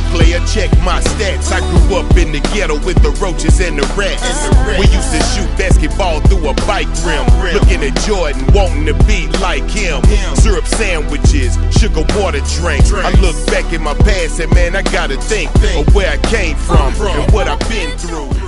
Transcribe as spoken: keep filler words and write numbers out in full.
player, check my stats. I grew up in the ghetto with the roaches and the rats. We used to shoot basketball through a bike rim, looking at Jordan, wanting to be like him. Syrup sandwiches, sugar water drink. I look back at my past and man, I gotta think of where I came from and what I've been through.